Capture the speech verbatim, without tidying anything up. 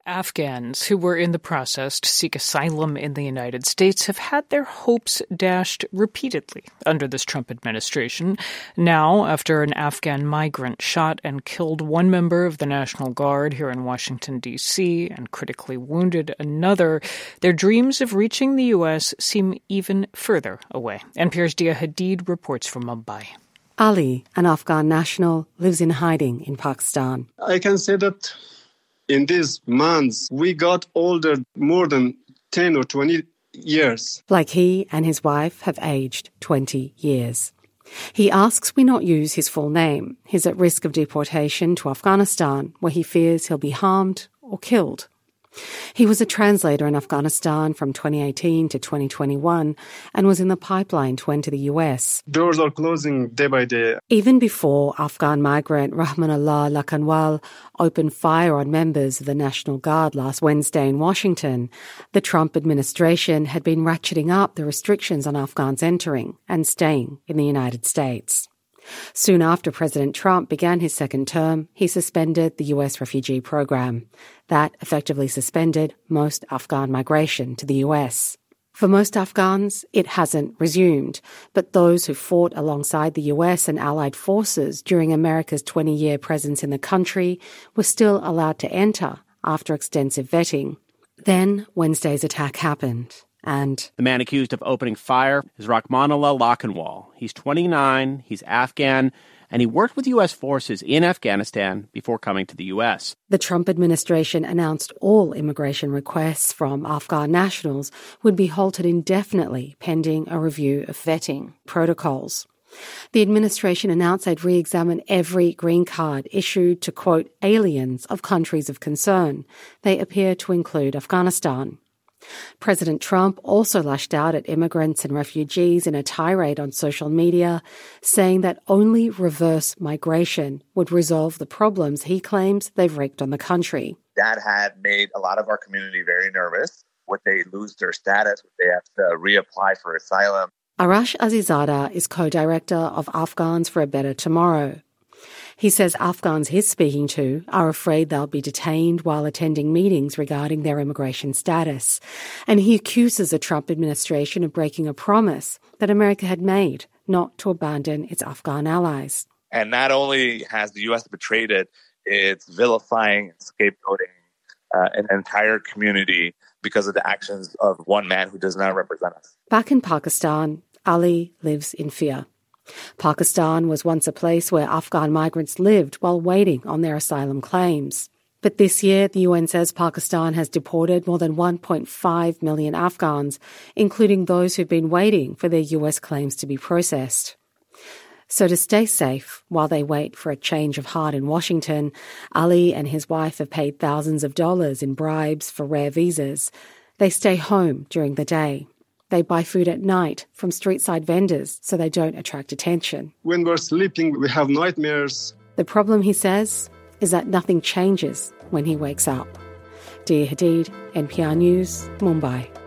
Afghans who were in the process to seek asylum in the United States have had their hopes dashed repeatedly under this Trump administration. Now, after an Afghan migrant shot and killed one member of the National Guard here in Washington, D C, and critically wounded another, their dreams of reaching the U S seem even further away. N P R's Dia Hadid reports from Mumbai. Ali, an Afghan national, lives in hiding in Pakistan. I can say that in these months, we got older more than ten or twenty years. Like he and his wife have aged twenty years. He asks we not use his full name. He's at risk of deportation to Afghanistan, where he fears he'll be harmed or killed. He was a translator in Afghanistan from twenty eighteen to twenty twenty-one and was in the pipeline to enter the U S. Doors are closing day by day. Even before Afghan migrant Rahmanullah Lakanwal opened fire on members of the National Guard last Wednesday in Washington, the Trump administration had been ratcheting up the restrictions on Afghans entering and staying in the United States. Soon after President Trump began his second term, he suspended the U S refugee program. That effectively suspended most Afghan migration to the U S. For most Afghans, it hasn't resumed, but those who fought alongside the U S and allied forces during America's twenty-year presence in the country were still allowed to enter after extensive vetting. Then Wednesday's attack happened. And the man accused of opening fire is Rahmanullah Lakanwal. He's twenty-nine, he's Afghan, and he worked with U S forces in Afghanistan before coming to the U S. The Trump administration announced all immigration requests from Afghan nationals would be halted indefinitely pending a review of vetting protocols. The administration announced they'd re-examine every green card issued to, quote, aliens of countries of concern. They appear to include Afghanistan. President Trump also lashed out at immigrants and refugees in a tirade on social media, saying that only reverse migration would resolve the problems he claims they've wreaked on the country. That had made a lot of our community very nervous. Would they lose their status? Would they have to reapply for asylum? Arash Azizada is co-director of Afghans for a Better Tomorrow. He says Afghans he's speaking to are afraid they'll be detained while attending meetings regarding their immigration status. And he accuses the Trump administration of breaking a promise that America had made not to abandon its Afghan allies. And not only has the U S betrayed it, it's vilifying and scapegoating uh, an entire community because of the actions of one man who does not represent us. Back in Pakistan, Ali lives in fear. Pakistan was once a place where Afghan migrants lived while waiting on their asylum claims. But this year, the U N says Pakistan has deported more than one point five million Afghans, including those who've been waiting for their U S claims to be processed. So to stay safe while they wait for a change of heart in Washington, Ali and his wife have paid thousands of dollars in bribes for rare visas. They stay home during the day. They buy food at night from street-side vendors so they don't attract attention. When we're sleeping, we have nightmares. The problem, he says, is that nothing changes when he wakes up. Dia Hadid, N P R News, Mumbai.